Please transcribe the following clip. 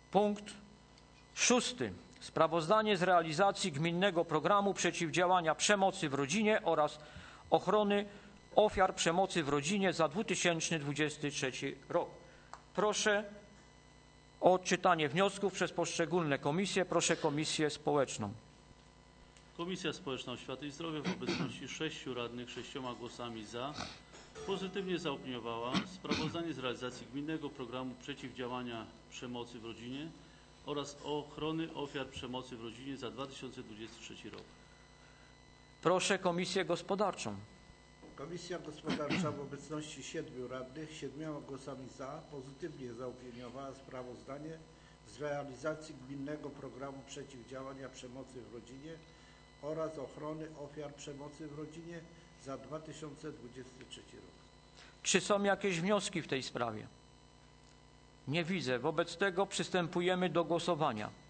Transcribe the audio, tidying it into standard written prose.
Punkt 6. Sprawozdanie z realizacji gminnego programu przeciwdziałania przemocy w rodzinie oraz ochrony ofiar przemocy w rodzinie za 2023 rok. Proszę o odczytanie wniosków przez poszczególne komisje. Proszę Komisję Społeczną. Komisja Społeczna Oświaty i Zdrowia w obecności 6 radnych 6 głosami za pozytywnie zaopiniowała sprawozdanie z realizacji gminnego programu przeciwdziałania przemocy w rodzinie oraz ochrony ofiar przemocy w rodzinie za 2023 rok. Proszę Komisję Gospodarczą. Komisja Gospodarcza w obecności 7 radnych 7 głosami za pozytywnie zaopiniowała sprawozdanie z realizacji gminnego programu przeciwdziałania przemocy w rodzinie oraz ochrony ofiar przemocy w rodzinie za 2023 rok. Czy są jakieś wnioski w tej sprawie? Nie widzę. Wobec tego przystępujemy do głosowania.